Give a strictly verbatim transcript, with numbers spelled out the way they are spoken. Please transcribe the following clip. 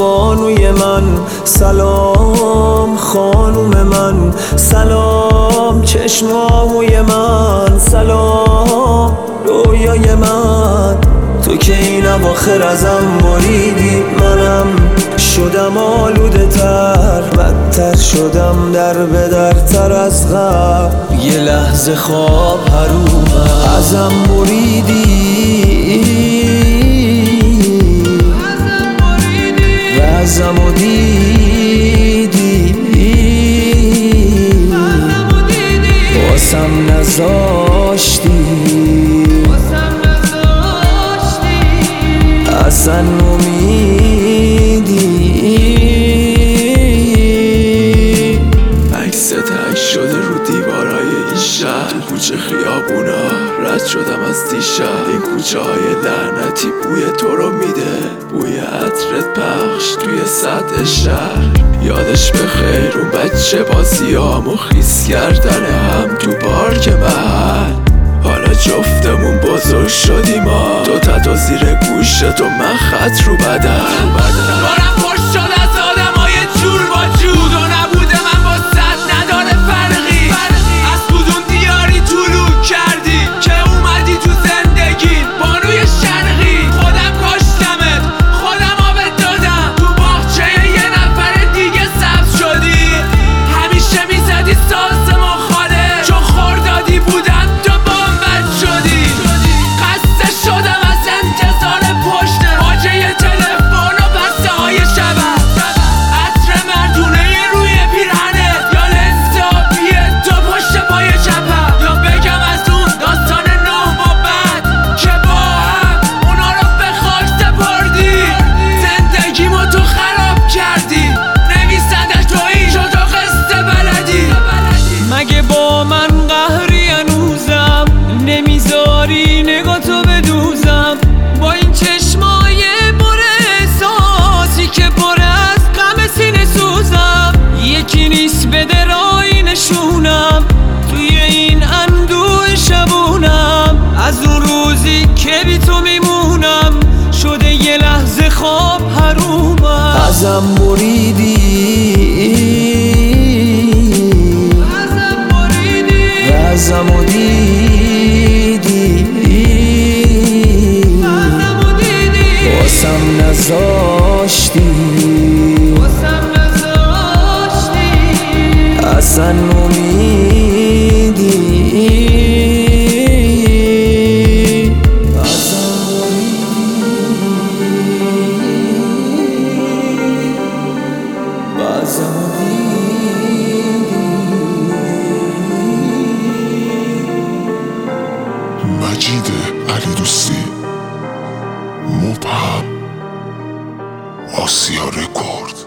بانوی من، سلام خانوم من، سلام چشماهوی من، سلام رویای من. تو که این اواخر ازم بریدی، منم شدم آلوده تر، بدتر شدم در به در تر از قبل. یه لحظه خواب حرومم ازم بریدی و ازمو دیدی، واسم نذاشتی اصلا امیدی. عکست عکس شده رو دیوارای این شهر، تو کوچه خیابونا رد شدم از دیشب. این کوچه های لعنتی بوی تو رو میده، بوی عطرت پخش توی سطح شهر. یادش بخیر اون بچه بازیامو خیس کردن هم تو پارک محل. حالا جفتمون بزرگ شدیم، تو تتو زیر گوشت و من خط رو بدن. دارم پشت شد از آدمای جور با جور، بود و نبوده من با صد نداره فرقی. از کدوم دیاری طلوع کردی که اومدی تو زندگی بانوی شرقی. خودم کاشتمت، خودم آبت دادم، تو باغچه یه نفر دیگه سبز شدی. همیشه میزدی ساز مخاله، چون خوردادی بودم تو بامبد شدی. خسته شدم از انتظار پشت باجه تلفن و بسته های شبم، عطر مردونه روی پیرهنت یا لنز آبی تو پشت پای چپم. یا بگم از اون داستان نه و بعد که با هم اونا رو به خاک سپردی. زندگیمو تو خراب کردی، نویسندش تویی چون تو قصه بلدی. مگه با من قهری هنوزم، نمیذاری نگاه تو بدوزم. با این چشمای پر احساسی که پر از غم سینه سوزم، یکی نیست بده رای نشونم توی این اندوه شبونم. از اون روزی که بی تو میمونم شده یه لحظه خواب حرومم ازم بریدی و ازمو دیدی، واسم نذاشتی اصلا امیدی. مجید علی دوستی، مبهم، آسیا رکورد.